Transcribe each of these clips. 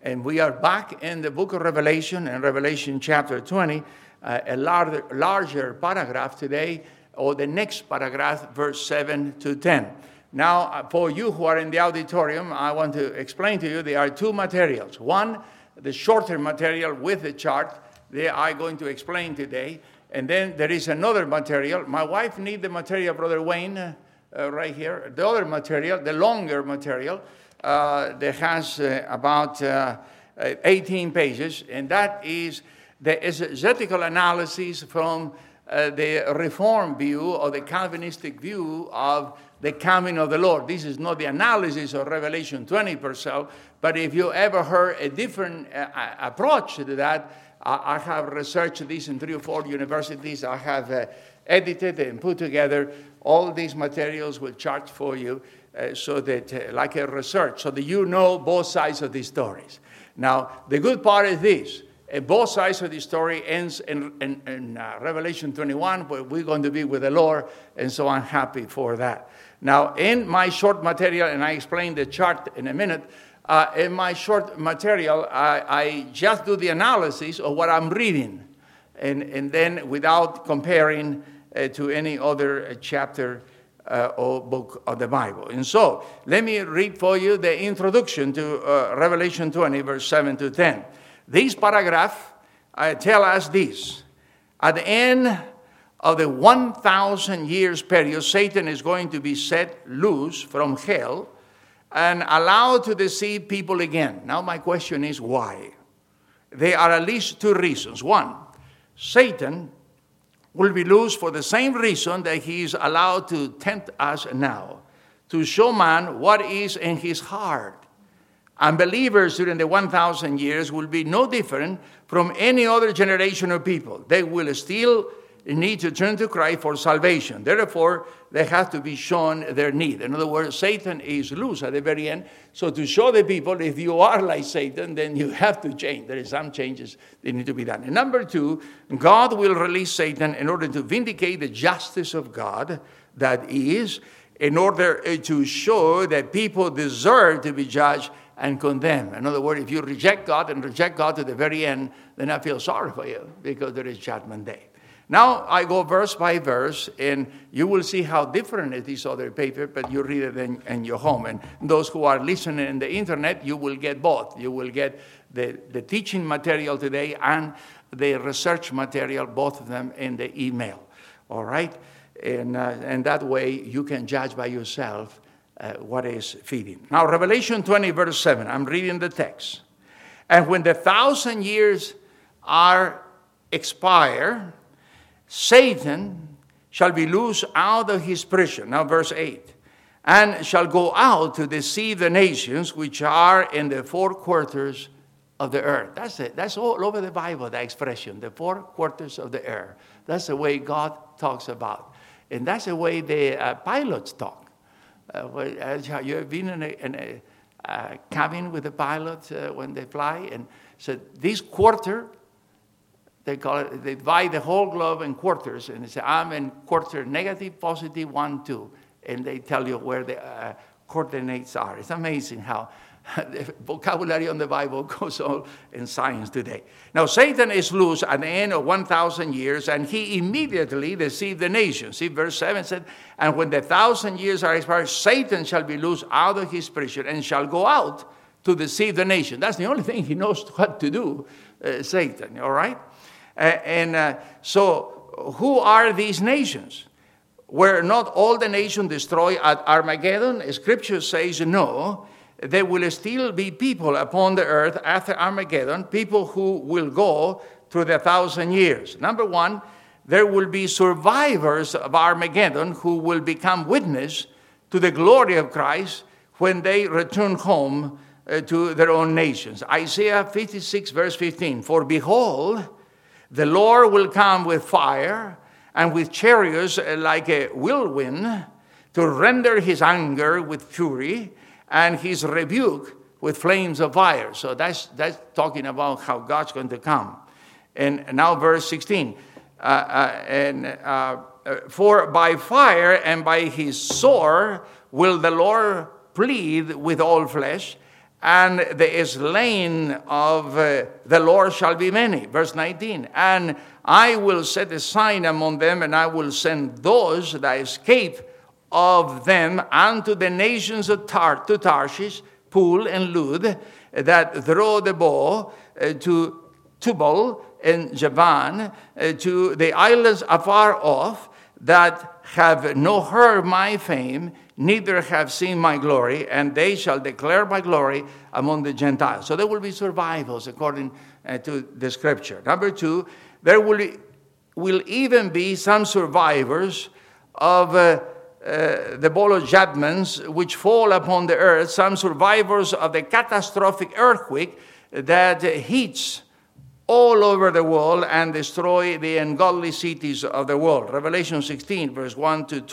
And we are back in the book of Revelation, in Revelation chapter 20, a larger paragraph today, or the next paragraph, verse 7 to 10. Now, for you who are in the auditorium, I want to explain to you there are two materials. One, the shorter material with the chart, they are going to explain today. And then there is another material. My wife needs the material, Brother Wayne, right here. The other material, the longer material, that has about 18 pages, and that is the exegetical analysis from the Reformed view or the Calvinistic view of the coming of the Lord. This is not the analysis of Revelation 20 per se, but if you ever heard a different approach to that, I have researched this in 3 or 4 universities. I have edited and put together all these materials with charts for you. So that, like a research, so that you know both sides of the stories. Now, the good part is this. Both sides of the story ends in Revelation 21, where we're going to be with the Lord, and so I'm happy for that. Now, in my short material, and I explain the chart in a minute, in my short material, I just do the analysis of what I'm reading, and then without comparing to any other chapter or book of the Bible. And so, let me read for you the introduction to Revelation 20, verse 7 to 10. This paragraph tell us this. At the end of the 1,000 years period, Satan is going to be set loose from hell and allowed to deceive people again. Now, my question is why? There are at least 2 reasons. One, Satan will be loose for the same reason that he is allowed to tempt us now, to show man what is in his heart. Unbelievers during the 1,000 years will be no different from any other generation of people. They will still need to turn to Christ for salvation. Therefore, they have to be shown their need. In other words, Satan is loose at the very end. So to show the people, if you are like Satan, then you have to change. There are some changes that need to be done. And number 2, God will release Satan in order to vindicate the justice of God, that is, in order to show that people deserve to be judged and condemned. In other words, if you reject God and reject God to the very end, then I feel sorry for you, because there is judgment day. Now, I go verse by verse, and you will see how different is this other paper, but you read it in your home. And those who are listening in the internet, you will get both. You will get the teaching material today and the research material, both of them in the email. All right? And that way, you can judge by yourself what is fitting. Now, Revelation 20, verse 7, I'm reading the text. And when the 1,000 years are expired, Satan shall be loosed out of his prison. Now, verse 8. And shall go out to deceive the nations which are in the 4 quarters of the earth. That's it. That's all over the Bible, that expression, the 4 quarters of the earth. That's the way God talks about. And that's the way the pilots talk. You have been in a cabin with the pilot when they fly, and said, this quarter, they call it, they divide the whole globe in quarters, and they say, I'm in quarter negative, positive, 1, 2. And they tell you where the coordinates are. It's amazing how the vocabulary on the Bible goes all in science today. Now, Satan is loose at the end of 1,000 years, and he immediately deceived the nations. See, verse 7 said, and when the 1,000 years are expired, Satan shall be loosed out of his prison and shall go out to deceive the nation. That's the only thing he knows what to do, Satan, all right? So who are these nations? Were not all the nations destroyed at Armageddon? Scripture says no. There will still be people upon the earth after Armageddon, people who will go through the 1,000 years. Number 1, there will be survivors of Armageddon who will become witness to the glory of Christ when they return home to their own nations. Isaiah 56, verse 15, for behold, the Lord will come with fire and with chariots like a whirlwind to render his anger with fury and his rebuke with flames of fire. So that's talking about how God's going to come. And now verse 16. For by fire and by his sword will the Lord plead with all flesh, and the slain of the Lord shall be many. Verse 19, and I will set a sign among them, and I will send those that escape of them unto the nations of to Tarshish, Pool and Lud, that throw the bow, to Tubal and Javan, to the islands afar off, that have no heard my fame, neither have seen my glory, and they shall declare my glory among the Gentiles. So there will be survivals according to the scripture. Number two, there will even be some survivors of the bowl of judgments which fall upon the earth, some survivors of the catastrophic earthquake that hits all over the world and destroy the ungodly cities of the world. Revelation 16, verse 1 to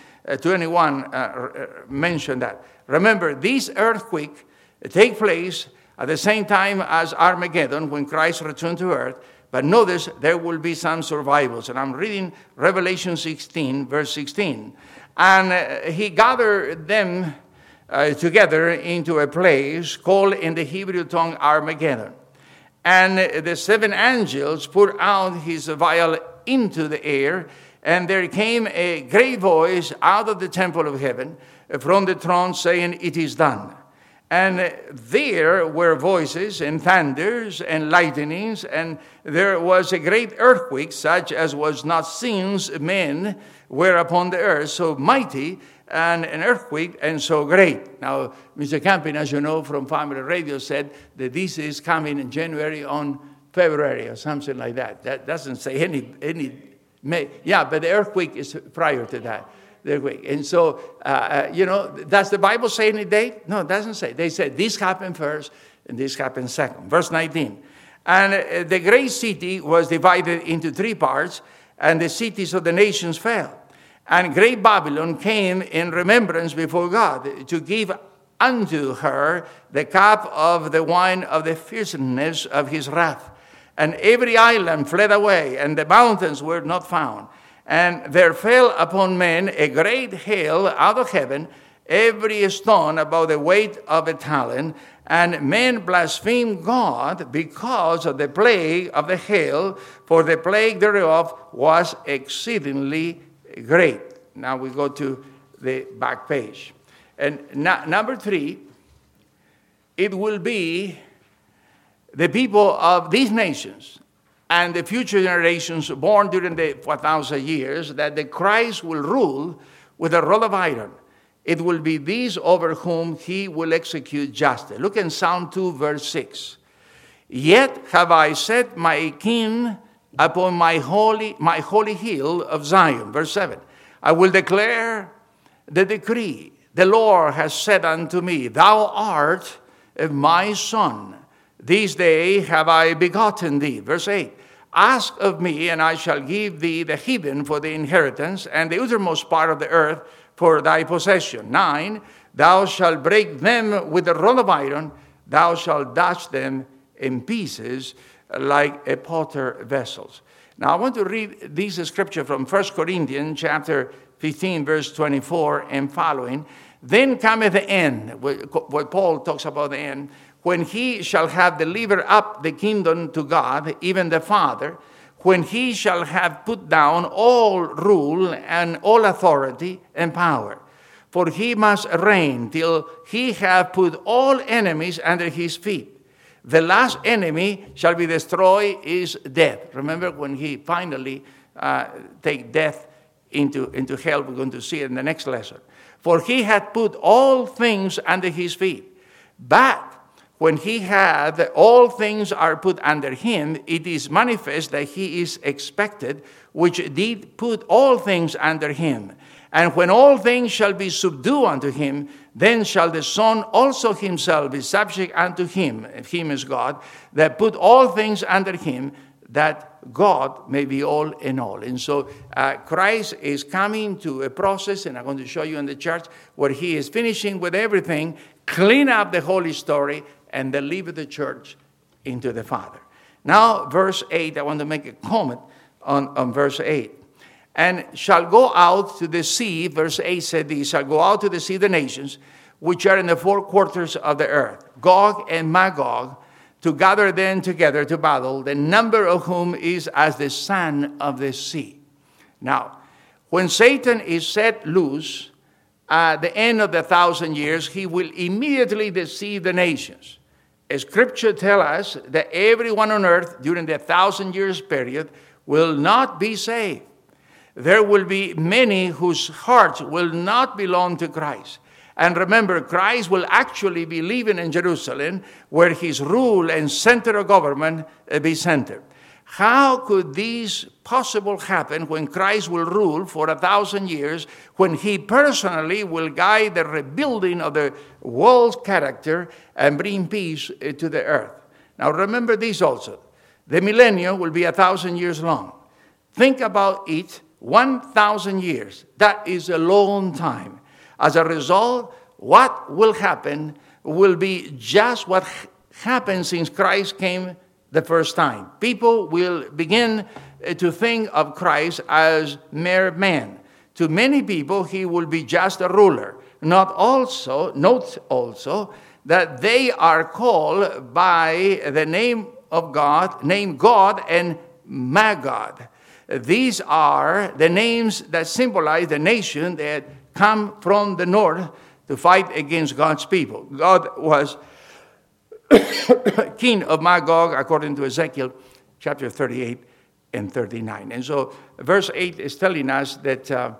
21 mention that. Remember, this earthquake take place at the same time as Armageddon, when Christ returned to earth. But notice there will be some survivals. And I'm reading Revelation 16, verse 16. And he gathered them together into a place called in the Hebrew tongue Armageddon. And the seven angels poured out his vial into the air, and there came a great voice out of the temple of heaven from the throne saying, "It is done." And there were voices and thunders and lightnings, and there was a great earthquake, such as was not since men were upon the earth, so mighty, and an earthquake, and so great. Now, Mr. Camping, as you know from Family Radio, said that this is coming in January on February or something like that. That doesn't say any May. Yeah, but the earthquake is prior to that. The earthquake. And so, does the Bible say any date? No, it doesn't say. They said this happened first and this happened second. Verse 19. And the great city was divided into three parts, and the cities of the nations fell. And great Babylon came in remembrance before God to give unto her the cup of the wine of the fierceness of his wrath. And every island fled away, and the mountains were not found. And there fell upon men a great hail out of heaven, every stone about the weight of a talent. And men blasphemed God because of the plague of the hail, for the plague thereof was exceedingly great. Now we go to the back page. And number 3, it will be the people of these nations and the future generations born during the 1,000 years that the Christ will rule with a rod of iron. It will be these over whom he will execute justice. Look in Psalm 2, verse 6. Yet have I set my king upon my holy hill of Zion. Verse 7. I will declare the decree. The Lord has said unto me, Thou art my son. This day have I begotten thee. Verse 8. Ask of me, and I shall give thee the heathen for the inheritance, and the uttermost part of the earth for thy possession. 9. Thou shalt break them with a rod of iron. Thou shalt dash them in pieces like a potter vessels. Now, I want to read this scripture from 1 Corinthians chapter 15, verse 24 and following. Then cometh the end, what Paul talks about the end, when he shall have delivered up the kingdom to God, even the Father, when he shall have put down all rule and all authority and power. For he must reign till he have put all enemies under his feet. The last enemy shall be destroyed is death. Remember when he finally take death into hell. We're going to see it in the next lesson. For he had put all things under his feet. But when he had all things are put under him, it is manifest that he is expected, which did put all things under him. And when all things shall be subdued unto him, then shall the Son also himself be subject unto him, and him is God, that put all things under him, that God may be all in all. And so Christ is coming to a process, and I'm going to show you in the church, where he is finishing with everything, clean up the holy story, and deliver the church into the Father. Now, verse 8, I want to make a comment on verse 8. And shall go out to the sea, verse 8 said, these shall go out to the sea the nations, which are in the four quarters of the earth, Gog and Magog, to gather them together to battle, the number of whom is as the sand of the sea. Now, when Satan is set loose at the end of the 1,000 years, he will immediately deceive the nations. Scripture tells us that everyone on earth during the 1,000 years period will not be saved. There will be many whose hearts will not belong to Christ. And remember, Christ will actually be living in Jerusalem, where his rule and center of government be centered. How could this possible happen when Christ will rule for 1,000 years, when he personally will guide the rebuilding of the world's character and bring peace to the earth? Now remember this also. The millennium will be 1,000 years long. Think about it, 1,000 years. That is a long time. As a result, what will happen will be just what happened since Christ came the first time. People will begin to think of Christ as mere man. To many people, he will be just a ruler. Note also that they are called by the name of God, named God and Magog. These are the names that symbolize the nation that come from the north to fight against God's people. God was king of Magog, according to Ezekiel chapter 38 and 39. And so verse 8 is telling us that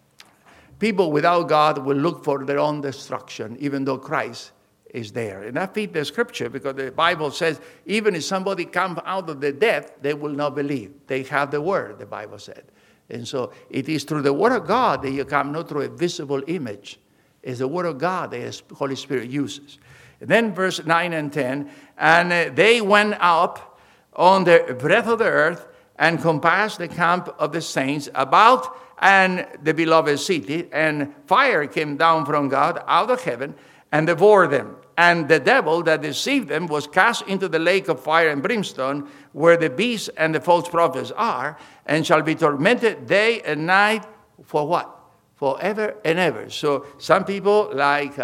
people without God will look for their own destruction, even though Christ is there. And that fits the scripture, because the Bible says, even if somebody comes out of the death, they will not believe. They have the word, the Bible said. And so it is through the word of God that you come, not through a visible image. It's the word of God that the Holy Spirit uses. And then verse 9 and 10, and they went up on the breadth of the earth and compassed the camp of the saints about and the beloved city, and fire came down from God out of heaven and devoured them. And the devil that deceived them was cast into the lake of fire and brimstone, where the beast and the false prophets are, and shall be tormented day and night for what? Forever and ever. So some people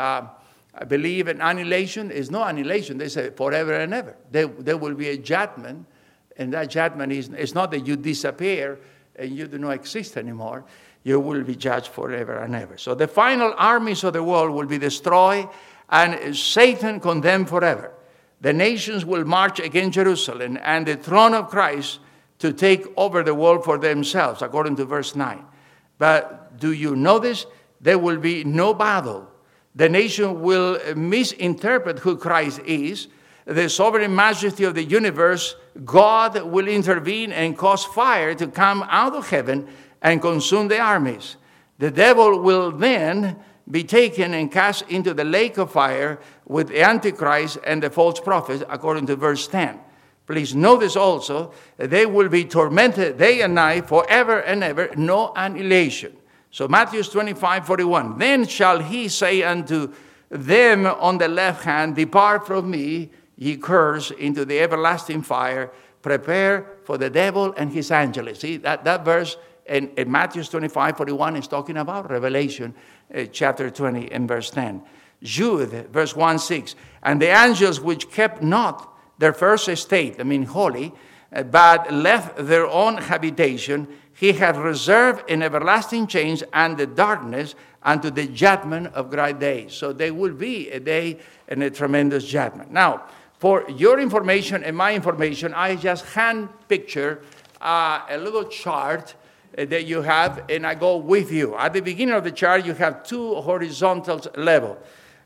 believe in annihilation. It's no annihilation. They say forever and ever. There will be a judgment, and that judgment is not that you disappear and you do not exist anymore. You will be judged forever and ever. So the final armies of the world will be destroyed and Satan condemned forever. The nations will march against Jerusalem and the throne of Christ to take over the world for themselves, according to verse 9. But do you notice? There will be no battle. The nation will misinterpret who Christ is. The sovereign majesty of the universe, God will intervene and cause fire to come out of heaven and consume the armies. The devil will then be taken and cast into the lake of fire with the Antichrist and the false prophets, according to verse 10. Please notice also that they will be tormented day and night forever and ever, no annihilation. So Matthew 25:41. Then shall he say unto them on the left hand, Depart from me, ye cursed, into the everlasting fire, prepare for the devil and his angels. See, that verse in Matthew 25:41 is talking about Revelation chapter 20 and verse 10. Jude, verse 1:6. And the angels which kept not their first estate, holy, but left their own habitation, he hath reserved in everlasting chains and the darkness unto the judgment of great days. So there will be a day and a tremendous judgment. Now, for your information and my information, I just hand picture a little chart that you have, and I go with you. At the beginning of the chart, you have two horizontal levels.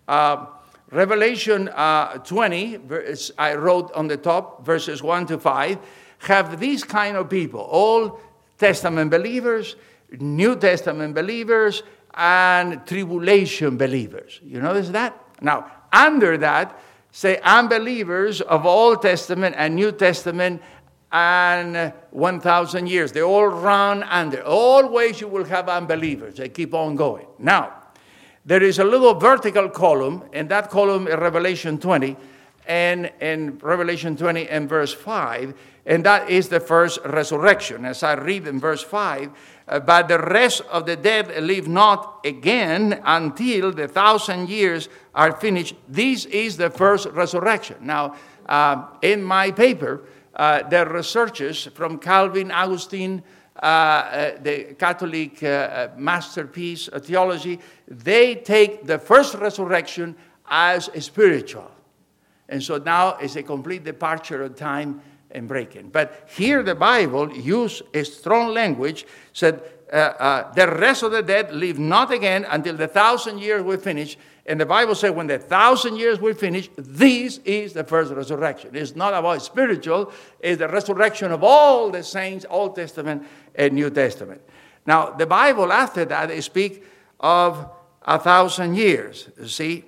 Revelation 20, I wrote on the top, verses 1 to 5, have these kind of people, Old Testament believers, New Testament believers, and tribulation believers. You notice that? Now, under that, say unbelievers of Old Testament and New Testament and 1,000 years. They all run under. Always you will have unbelievers. They keep on going. Now, there is a little vertical column, and that column is Revelation 20, and in Revelation 20 and verse 5, and that is the first resurrection. As I read in verse 5, but the rest of the dead live not again until the 1,000 years are finished. This is the first resurrection. Now, in my paper, the researchers from Calvin, Augustine, the Catholic masterpiece of theology, they take the first resurrection as spiritual. And so now it's a complete departure of time and breaking. But here the Bible used a strong language, said the rest of the dead live not again until the 1,000 years will finish. And the Bible said when the 1,000 years will finish, this is the first resurrection. It's not about spiritual, it's the resurrection of all the saints, Old Testament and New Testament. Now, the Bible after that, they speak of 1,000 years, you see,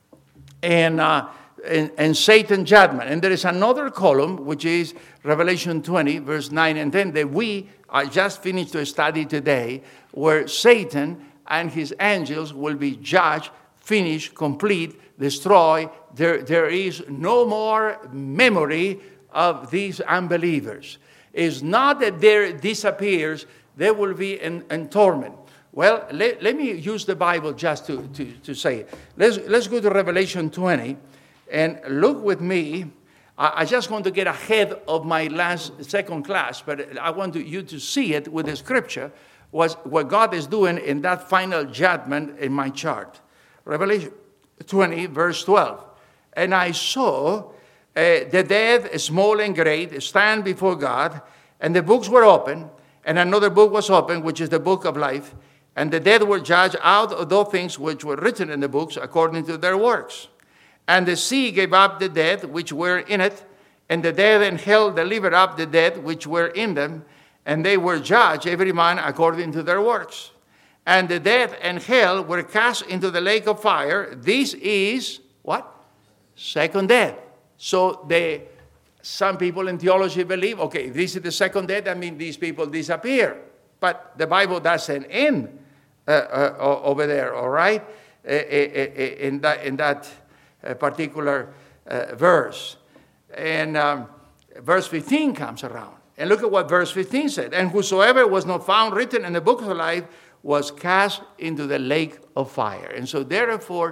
and Satan judgment. And there is another column, which is Revelation 20, verse 9 and 10, that we are just finished to study today, where Satan and his angels will be judged, finished, complete, destroyed. There is no more memory of these unbelievers. It's not that they disappears, they will be in torment. Well, let me use the Bible just to say it. Let's go to Revelation 20 and look with me. I just want to get ahead of my second class, but I want you to see it with the scripture, what God is doing in that final judgment in my chart. Revelation 20, verse 12. And I saw the dead, small and great, stand before God, and the books were open, and another book was open, which is the book of life. And the dead were judged out of those things which were written in the books according to their works. And the sea gave up the dead which were in it, and the dead and hell delivered up the dead which were in them, and they were judged, every man according to their works. And the dead and hell were cast into the lake of fire. This is, what? Second death. So some people in theology believe, okay, this is the second death, that means these people disappear. But the Bible doesn't end over there, all right? In that particular verse. And verse 15 comes around. And look at what verse 15 said. And whosoever was not found written in the book of life was cast into the lake of fire. And so therefore,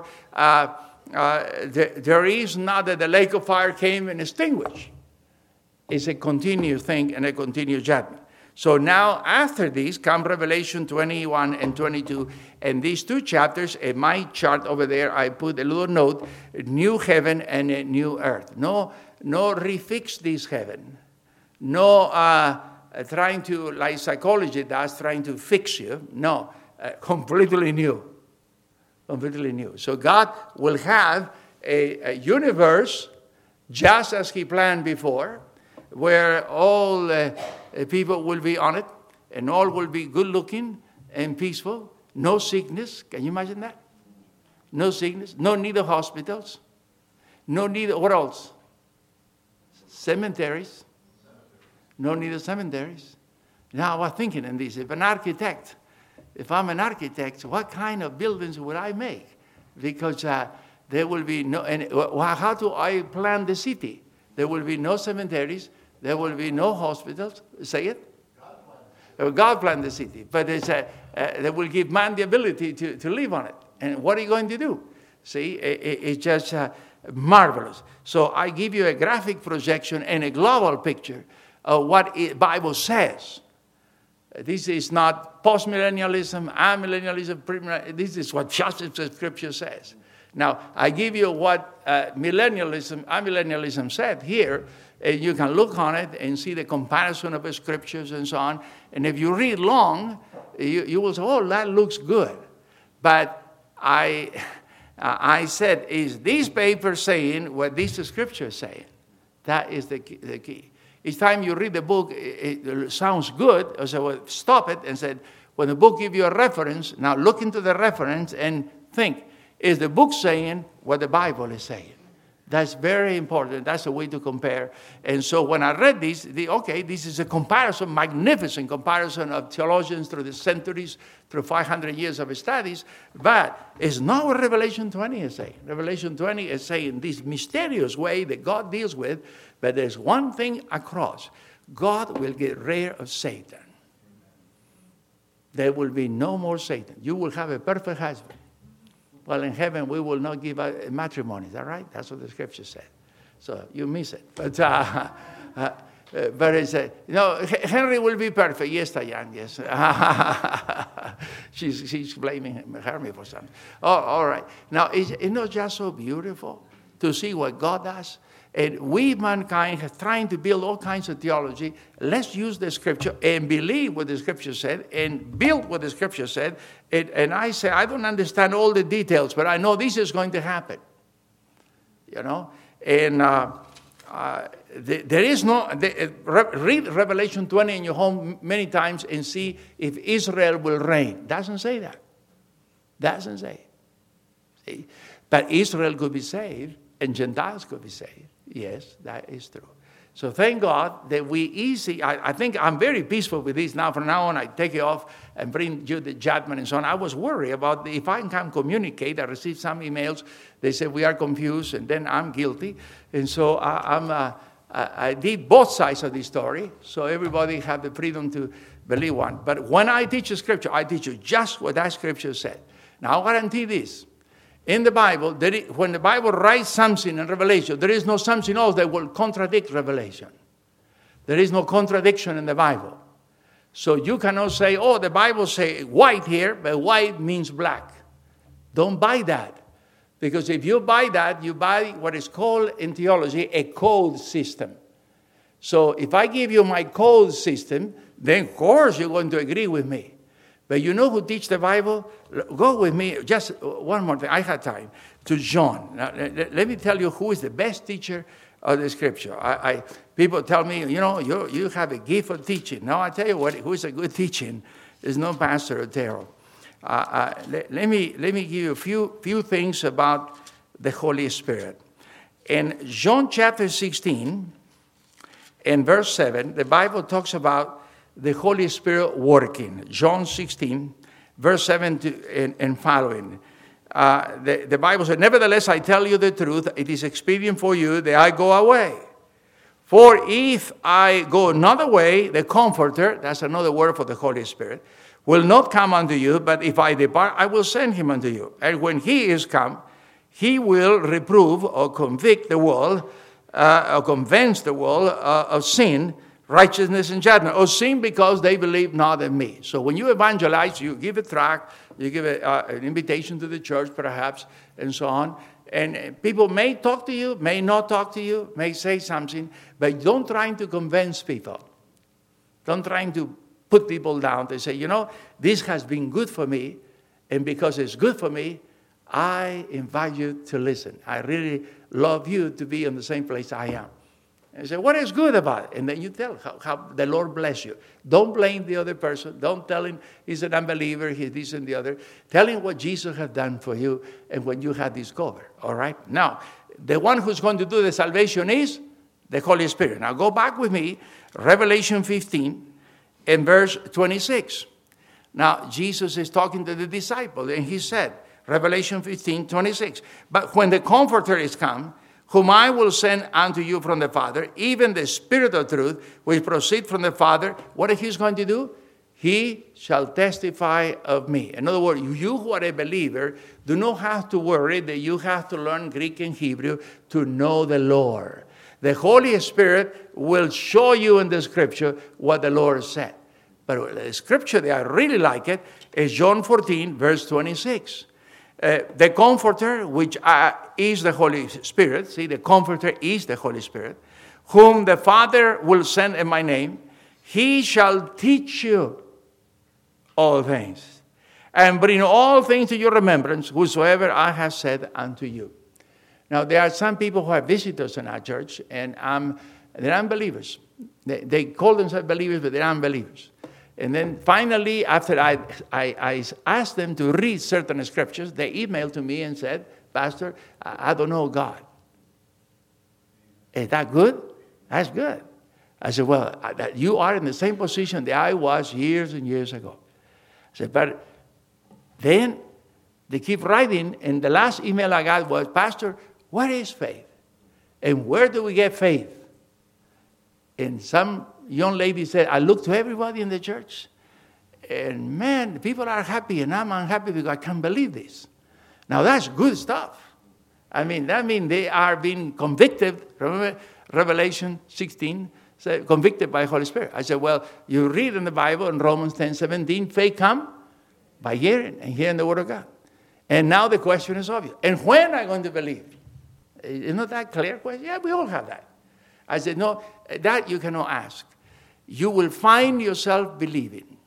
there is not that the lake of fire came and extinguished. It's a continuous thing and a continuous judgment. So now, after this, come Revelation 21 and 22. And these two chapters, in my chart over there, I put a little note, new heaven and a new earth. No refix this heaven. No trying to, like psychology does, trying to fix you. No, completely new. Completely new. So God will have a universe just as he planned before, where all people will be on it, and all will be good-looking and peaceful. No sickness. Can you imagine that? No sickness. No need of hospitals. No need of, what else? Cemeteries. No need of cemeteries. Now, I was thinking in this, if I'm an architect, what kind of buildings would I make? Because there will be no, and how do I plan the city? There will be no cemeteries. There will be no hospitals. Say it? God planned the city. But they will give man the ability to live on it. And what are you going to do? See, it's just marvelous. So I give you a graphic projection and a global picture of what the Bible says. This is not postmillennialism, amillennialism, this is what just the Scripture says. Now, I give you what amillennialism said here. You can look on it and see the comparison of the Scriptures and so on. And if you read long, you will say, oh, that looks good. But I said, is this paper saying what this Scripture is saying? That is the key. Each time you read the book, it sounds good. I said, well, stop it and said, when the book gives you a reference, now look into the reference and think, is the book saying what the Bible is saying? That's very important. That's a way to compare. And so when I read this, this is a comparison, magnificent comparison of theologians through the centuries, through 500 years of studies. But it's not what Revelation 20 is saying. Revelation 20 is saying this mysterious way that God deals with, but there's one thing across. God will get rid of Satan. There will be no more Satan. You will have a perfect husband. Well, in heaven, we will not give a matrimony. Is that right? That's what the scripture said. So you miss it. But it's, Henry will be perfect. Yes, Diane, yes. she's blaming Henry for something. Oh, all right. Now, it's not just so beautiful to see what God does? And we, mankind, are trying to build all kinds of theology. Let's use the scripture and believe what the scripture said and build what the scripture said. And I say, I don't understand all the details, but I know this is going to happen. And there is no... read Revelation 20 in your home many times and see if Israel will reign. Doesn't say that. Doesn't say it. See? But Israel could be saved and Gentiles could be saved. Yes, that is true. So thank God that I think I'm very peaceful with this now. From now on, I take it off and bring you the judgment and so on. I was worried about if I can communicate. I received some emails. They said we are confused, and then I'm guilty. And so I did both sides of the story, so everybody have the freedom to believe one. But when I teach a scripture, I teach you just what that scripture said. Now, I guarantee this. In the Bible, when the Bible writes something in Revelation, there is no something else that will contradict Revelation. There is no contradiction in the Bible. So you cannot say, the Bible says white here, but white means black. Don't buy that. Because if you buy that, you buy what is called in theology a code system. So if I give you my code system, then of course you're going to agree with me. But you know who teach the Bible? Go with me, just one more thing. I had time. To John. Now, let me tell you who is the best teacher of the Scripture. People tell me, you have a gift of teaching. Now, I tell you who is a good teaching. There's no Pastor Otero. Let me give you a few things about the Holy Spirit. In John chapter 16, in verse 7, the Bible talks about the Holy Spirit working. John 16, verse 7 and following. The Bible said, "Nevertheless, I tell you the truth, it is expedient for you that I go away. For if I go another way, the Comforter," that's another word for the Holy Spirit, "will not come unto you, but if I depart, I will send him unto you. And when he is come, he will reprove or convict the world, or convince the world of sin, righteousness and judgment." Or sin because they believe not in me. So when you evangelize, you give a tract, you give an invitation to the church perhaps, and so on. And people may talk to you, may not talk to you, may say something, but don't try to convince people. Don't try to put people down. They say, this has been good for me, and because it's good for me, I invite you to listen. I really love you to be in the same place I am. And say, what is good about it? And then you tell how the Lord bless you. Don't blame the other person. Don't tell him he's an unbeliever, he's this and the other. Tell him what Jesus has done for you and what you have discovered. All right? Now, the one who's going to do the salvation is the Holy Spirit. Now, go back with me, Revelation 15 and verse 26. Now, Jesus is talking to the disciples, and he said, Revelation 15, 26, "But when the Comforter is come, whom I will send unto you from the Father, even the Spirit of truth, which proceed from the Father," what is he going to do? "He shall testify of me." In other words, you who are a believer do not have to worry that you have to learn Greek and Hebrew to know the Lord. The Holy Spirit will show you in the Scripture what the Lord said. But the Scripture that I really like it is John 14, verse 26. The Comforter, which is the Holy Spirit, see, the Comforter is the Holy Spirit, "whom the Father will send in my name, he shall teach you all things, and bring all things to your remembrance, whosoever I have said unto you." Now, there are some people who are visitors in our church, and they're unbelievers. They call themselves believers, but they're unbelievers. And then finally, after I asked them to read certain scriptures, they emailed to me and said, "Pastor, I don't know God." Is that good? That's good. I said, well, you are in the same position that I was years and years ago. I said, but then they keep writing, and the last email I got was, Pastor, what is faith? And where do we get faith? And some young lady said, I look to everybody in the church, and man, people are happy, and I'm unhappy because I can't believe this. Now, that's good stuff. I mean, that means they are being convicted. Remember Revelation 16, said, convicted by the Holy Spirit. I said, well, you read in the Bible in Romans 10:17, faith come by hearing, and hearing the word of God. And now the question is obvious. And when are you going to believe? Isn't that clear question? Yeah, we all have that. I said, no, that you cannot ask. You will find yourself believing.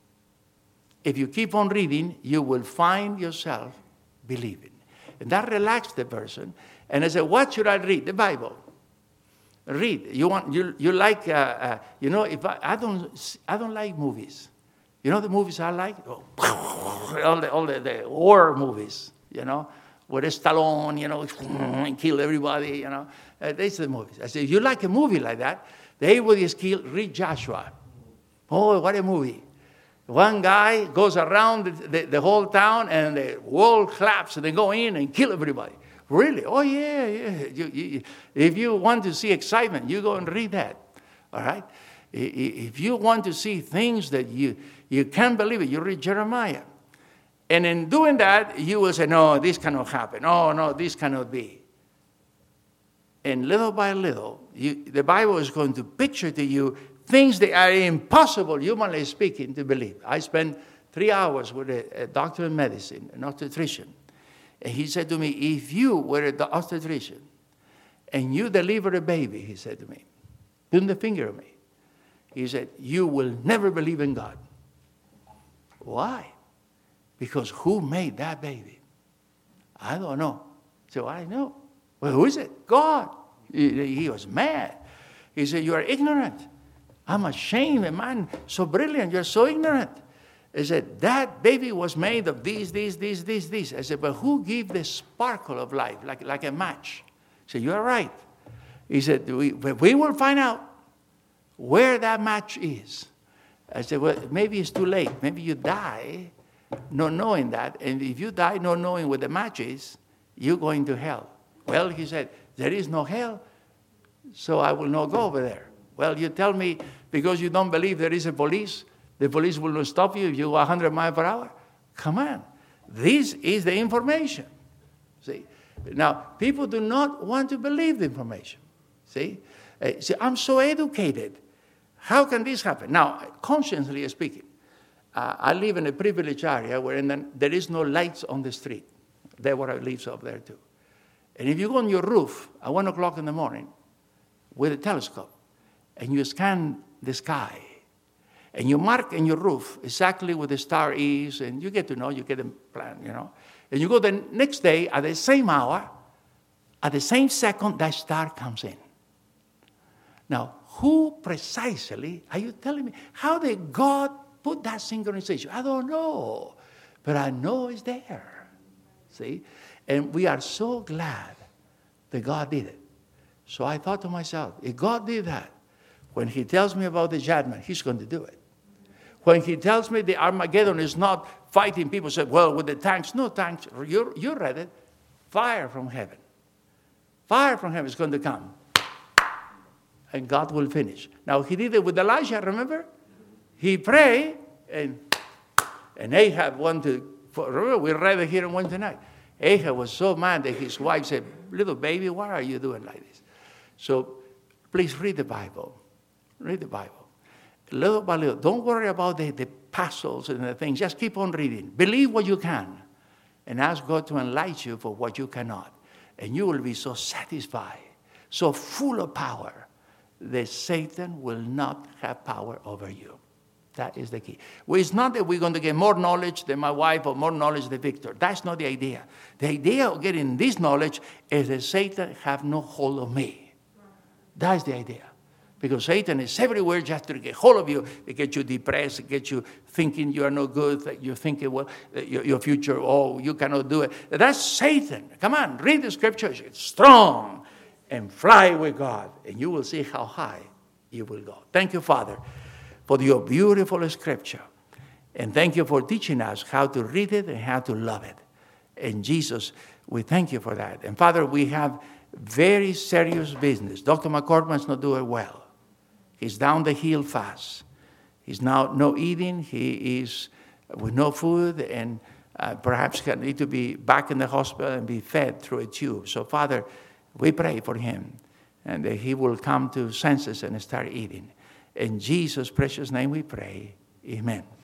If you keep on reading, you will find yourself believing. And that relaxed the person. And I said, what should I read? The Bible. Read. You like, if I don't like movies. You know the movies I like? Oh, all the horror movies, with Stallone, and kill everybody, These are the movies. I said, if you like a movie like that, everybody is killed, read Joshua. Oh, what a movie. One guy goes around the whole town, and the wall claps, and they go in and kill everybody. Really? Oh, yeah. If you want to see excitement, you go and read that. All right? If you want to see things that you can't believe it, you read Jeremiah. And in doing that, you will say, no, this cannot happen. Oh, no, this cannot be. And little by little, the Bible is going to picture to you things that are impossible, humanly speaking, to believe. I spent 3 hours with a doctor in medicine, an obstetrician. And he said to me, if you were the obstetrician and you deliver a baby, he said to me, put the finger on me. He said, you will never believe in God. Why? Because who made that baby? I don't know. So I know. Well, who is it? God. He was mad. He said, you are ignorant. I'm ashamed, a man so brilliant, you're so ignorant. He said, that baby was made of this. I said, but who gave the sparkle of life, like a match? He said, you're right. He said, we will find out where that match is. I said, well, maybe it's too late. Maybe you die not knowing that. And if you die not knowing where the match is, you're going to hell. Well, he said, there is no hell, so I will not go over there. Well, you tell me because you don't believe there is a police, the police will not stop you if you go 100 miles per hour? Come on. This is the information. See? Now, people do not want to believe the information. See, I'm so educated. How can this happen? Now, consciously speaking, I live in a privileged area where there is no lights on the street. There where I live up there too. And if you go on your roof at 1 o'clock in the morning with a telescope, and you scan the sky, and you mark in your roof exactly where the star is, and you get to know, you get a plan, And you go the next day at the same hour, at the same second, that star comes in. Now, who precisely are you telling me? How did God put that synchronization? I don't know, but I know it's there. See? And we are so glad that God did it. So I thought to myself, if God did that, when he tells me about the judgment, he's going to do it. When he tells me the Armageddon is not fighting, people say, well, with the tanks. No tanks. You read it. Fire from heaven. Fire from heaven is going to come. And God will finish. Now, he did it with Elijah, remember? He prayed, and Ahab wanted to, remember, we read it here on Wednesday night. Ahab was so mad that his wife said, little baby, why are you doing like this? So, please read the Bible. Read the Bible. Little by little. Don't worry about the puzzles and the things. Just keep on reading. Believe what you can. And ask God to enlighten you for what you cannot. And you will be so satisfied, so full of power, that Satan will not have power over you. That is the key. Well, it's not that we're going to get more knowledge than my wife or more knowledge than Victor. That's not the idea. The idea of getting this knowledge is that Satan have no hold of me. That's the idea. Because Satan is everywhere just to get hold of you, to get you depressed, to get you thinking you are no good, that you're thinking, well, your future, oh, you cannot do it. That's Satan. Come on, read the scriptures. It's strong and fly with God, and you will see how high you will go. Thank you, Father, for your beautiful scripture. And thank you for teaching us how to read it and how to love it. And Jesus, we thank you for that. And Father, we have very serious business. Dr. McCormick's not doing well. He's down the hill fast. He's now no eating. He is with no food, and perhaps he need to be back in the hospital and be fed through a tube. So, Father, we pray for him, and that he will come to senses and start eating. In Jesus' precious name we pray. Amen.